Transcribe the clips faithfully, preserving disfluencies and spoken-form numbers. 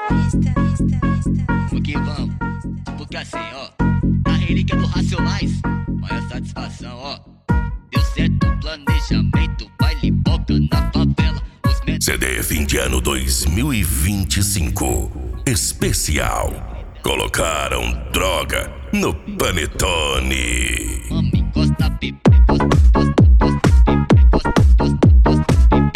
O que vamos? Porque assim, ó, a relíquia do Racionais, maior satisfação, ó. Deu certo o planejamento, baile boca na favela. C D fim de ano dois mil e vinte e cinco especial. Colocaram droga no Panetone. Mami, encosta pipi, encosta, encosta, encosta, encosta, encosta,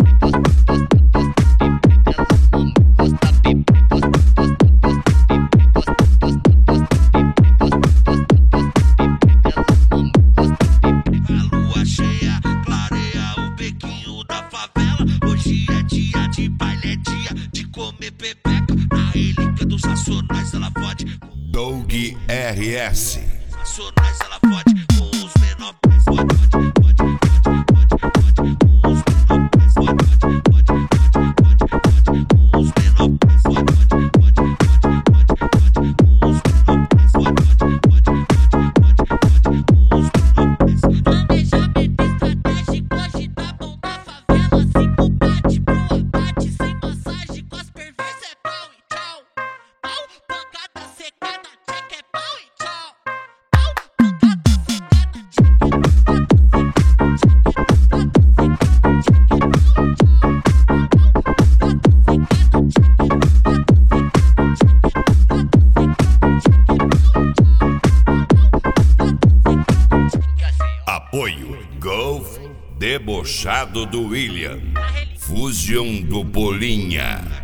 Doug R S. Nacionais ela fode com os menores, fode, fode, fode, fode, fode, com os menores, fode, fode, fode, fode, fode, com os menores, fode, fode, fode, fode, fode, com os menores, fode, fode, fode, fode, fode, com os menores. Planejamento estratégico, hoje tá bom na favela. Cinco bate pro abate, sem massagem, com as perversas é pau e tchau. Pau, pancada secada, check é pau e tchau. Pau, pancada secada, check é pau, Apoio Golf Debochado do William, Fusion do Bolinha.